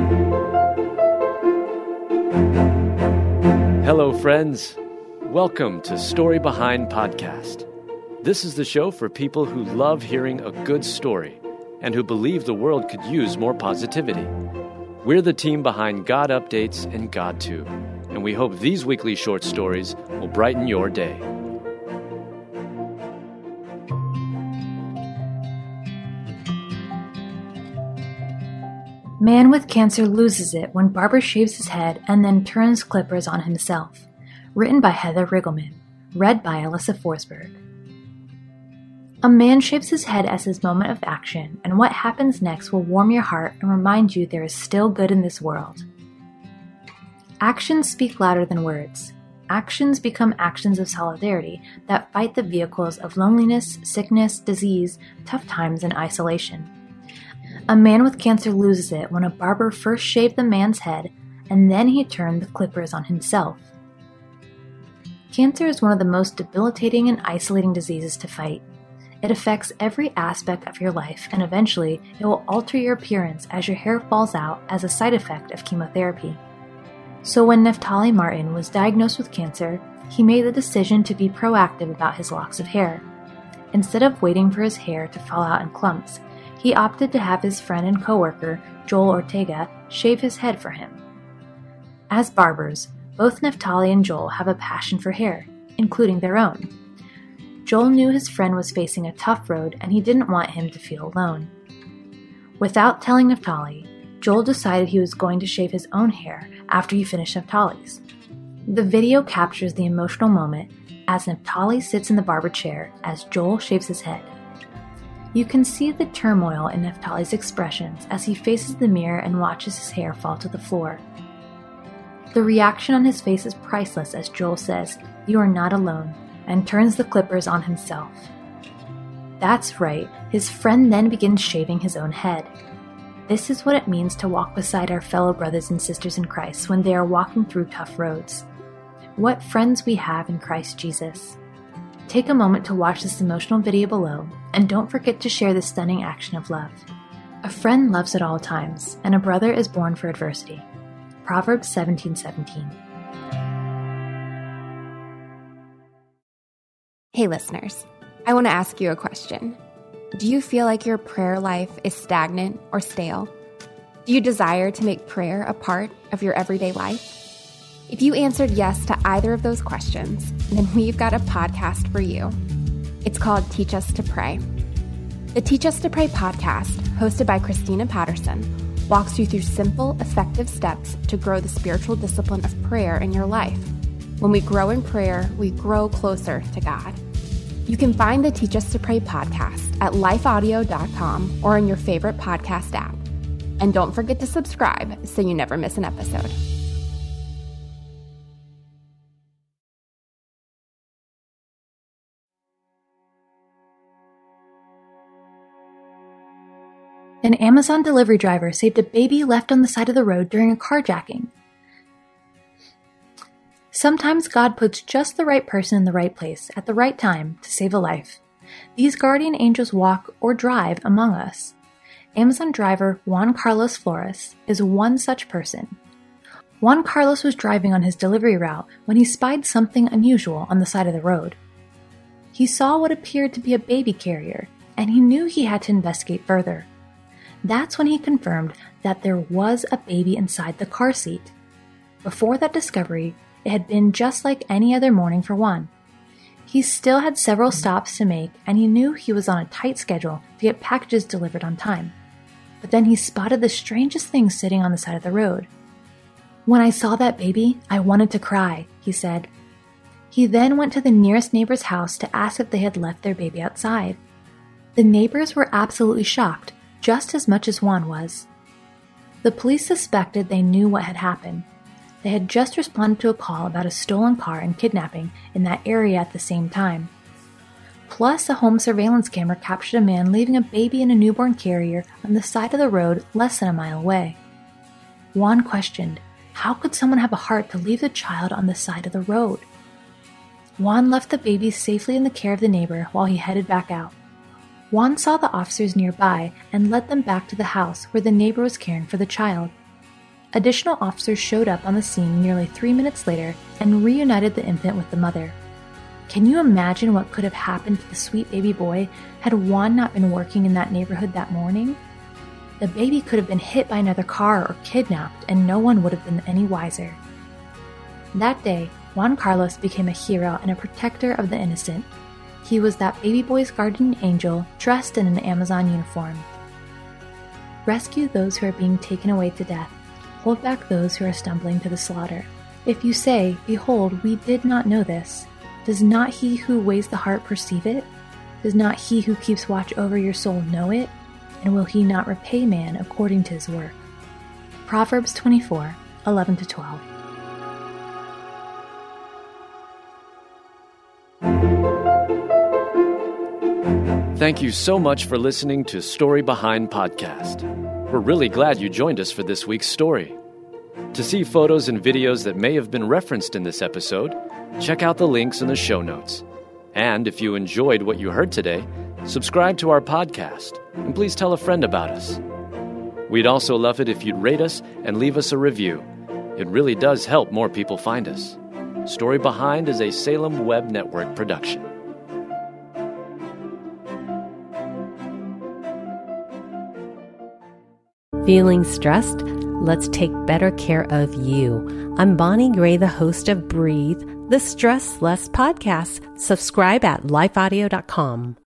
Hello, friends. Welcome to Story Behind Podcast. This is the show for people who love hearing a good story and who believe the world could use more positivity. We're the team behind God Updates and GodTube, and we hope these weekly short stories will brighten your day. Man with cancer loses it when barber shaves his head and then turns clippers on himself. Written by Heather Riggleman. Read by Alyssa Forsberg. A man shaves his head as his moment of action, and what happens next will warm your heart and remind you there is still good in this world. Actions speak louder than words. Actions become actions of solidarity that fight the vehicles of loneliness, sickness, disease, tough times, and isolation. A man with cancer loses it when a barber first shaved the man's head and then he turned the clippers on himself. Cancer is one of the most debilitating and isolating diseases to fight. It affects every aspect of your life, and eventually it will alter your appearance as your hair falls out as a side effect of chemotherapy. So when Neftali Martin was diagnosed with cancer, he made the decision to be proactive about his locks of hair. Instead of waiting for his hair to fall out in clumps, he opted to have his friend and coworker, Joel Ortega, shave his head for him. As barbers, both Neftali and Joel have a passion for hair, including their own. Joel knew his friend was facing a tough road and he didn't want him to feel alone. Without telling Neftali, Joel decided he was going to shave his own hair after he finished Neftali's. The video captures the emotional moment as Neftali sits in the barber chair as Joel shaves his head. You can see the turmoil in Neftali's expressions as he faces the mirror and watches his hair fall to the floor. The reaction on his face is priceless as Joel says, "You are not alone," and turns the clippers on himself. That's right, his friend then begins shaving his own head. This is what it means to walk beside our fellow brothers and sisters in Christ when they are walking through tough roads. What friends we have in Christ Jesus. Take a moment to watch this emotional video below, and don't forget to share this stunning action of love. A friend loves at all times, and a brother is born for adversity. Proverbs 17:17. Hey listeners, I want to ask you a question. Do you feel like your prayer life is stagnant or stale? Do you desire to make prayer a part of your everyday life? If you answered yes to either of those questions, then we've got a podcast for you. It's called Teach Us to Pray. The Teach Us to Pray podcast, hosted by Christina Patterson, walks you through simple, effective steps to grow the spiritual discipline of prayer in your life. When we grow in prayer, we grow closer to God. You can find the Teach Us to Pray podcast at lifeaudio.com or in your favorite podcast app. And don't forget to subscribe so you never miss an episode. An Amazon delivery driver saved a baby left on the side of the road during a carjacking. Sometimes God puts just the right person in the right place at the right time to save a life. These guardian angels walk or drive among us. Amazon driver Juan Carlos Flores is one such person. Juan Carlos was driving on his delivery route when he spied something unusual on the side of the road. He saw what appeared to be a baby carrier, and he knew he had to investigate further. That's when he confirmed that there was a baby inside the car seat. Before that discovery, it had been just like any other morning for Juan. He still had several stops to make, and he knew he was on a tight schedule to get packages delivered on time. But then he spotted the strangest thing sitting on the side of the road. "When I saw that baby, I wanted to cry," he said. He then went to the nearest neighbor's house to ask if they had left their baby outside. The neighbors were absolutely shocked, just as much as Juan was. The police suspected they knew what had happened. They had just responded to a call about a stolen car and kidnapping in that area at the same time. Plus, a home surveillance camera captured a man leaving a baby in a newborn carrier on the side of the road less than a mile away. Juan questioned, how could someone have a heart to leave the child on the side of the road? Juan left the baby safely in the care of the neighbor while he headed back out. Juan saw the officers nearby and led them back to the house where the neighbor was caring for the child. Additional officers showed up on the scene nearly 3 minutes later and reunited the infant with the mother. Can you imagine what could have happened to the sweet baby boy had Juan not been working in that neighborhood that morning? The baby could have been hit by another car or kidnapped, and no one would have been any wiser. That day, Juan Carlos became a hero and a protector of the innocent. He was that baby boy's guardian angel dressed in an Amazon uniform. Rescue those who are being taken away to death. Hold back those who are stumbling to the slaughter. If you say, "Behold, we did not know this," does not he who weighs the heart perceive it? Does not he who keeps watch over your soul know it? And will he not repay man according to his work? Proverbs 24, 11-12. Thank you so much for listening to Story Behind Podcast. We're really glad you joined us for this week's story. To see photos and videos that may have been referenced in this episode, check out the links in the show notes. And if you enjoyed what you heard today, subscribe to our podcast, and please tell a friend about us. We'd also love it if you'd rate us and leave us a review. It really does help more people find us. Story Behind is a Salem Web Network production. Feeling stressed? Let's take better care of you. I'm Bonnie Gray, the host of Breathe, the Stress Less podcast. Subscribe at lifeaudio.com.